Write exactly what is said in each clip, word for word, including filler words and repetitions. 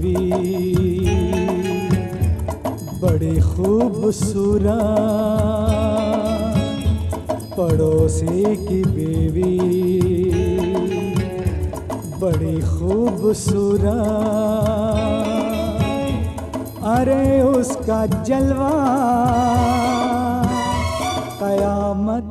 बीवी बड़ी खूबसूरत, पड़ोसी की बीवी बड़ी खूबसूरत। अरे उसका जलवा कयामत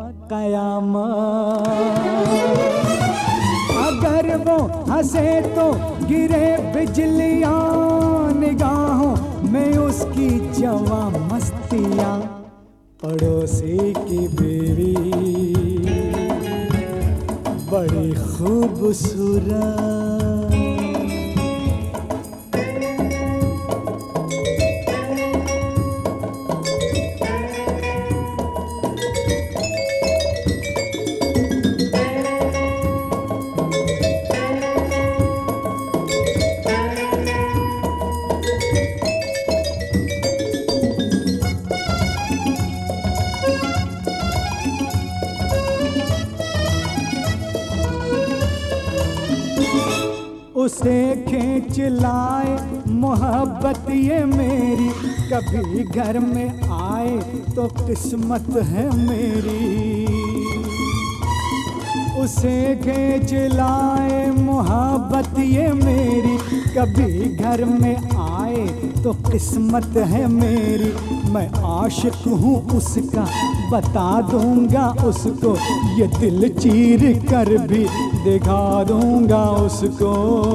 कयामत। अगर वो हंसे तो गिरे बिजलियां निगाहों में उसकी जवां मस्तियां। पड़ोसी की बीवी बड़ी खूबसूरत। उसे खींच लाए मोहब्बत ये मेरी, कभी घर में आए तो किस्मत है मेरी। उसे खींच लाए मोहब्बत ये मेरी, कभी घर में आए तो किस्मत है मेरी। मैं आशिक हूँ उसका, बता दूंगा उसको, ये दिल चीर कर भी दिखा दूंगा उसको।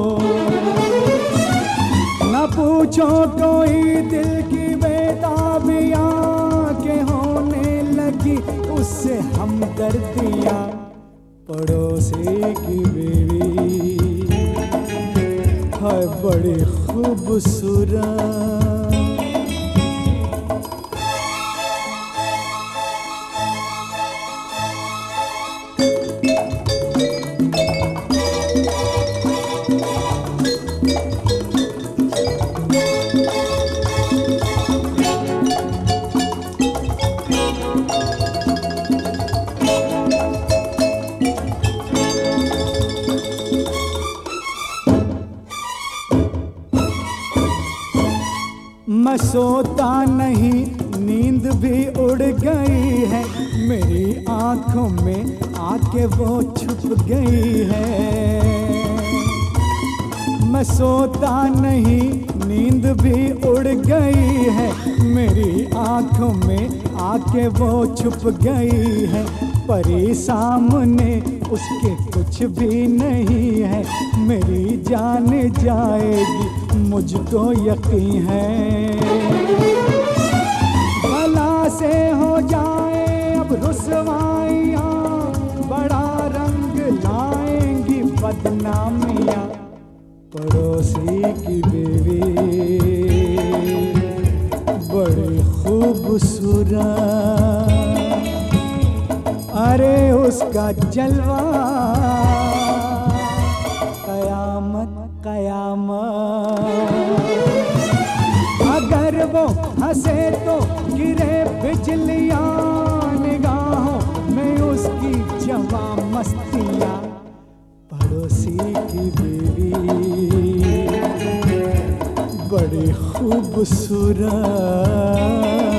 न पूछो कोई दिल की बेताबियां के होने लगी उससे हमदर्दियां। पड़ोसी की बीवी है बड़ी खूबसूरत। मैं सोता नहीं, नींद भी उड़ गई है, मेरी आंखों में आके वो छुप गई है। मैं सोता नहीं, नींद भी उड़ गई है, मेरी आंखों में आके वो छुप गई है। परी सामने उसके कुछ भी नहीं है, मेरी जान जाएगी मुझको यकीन है। भला से हो जाए अब रुसवाइयाँ, बड़ा रंग लाएंगी बदनामियाँ। पड़ोसी की बीवी बड़ी खूबसूरत। अरे उसका जलवा कयामत कयामत। अगर वो हंसे तो गिरे बिजलियां निगाहों में उसकी जवां मस्तियां। पड़ोसी की बीवी बड़ी खूबसूरत।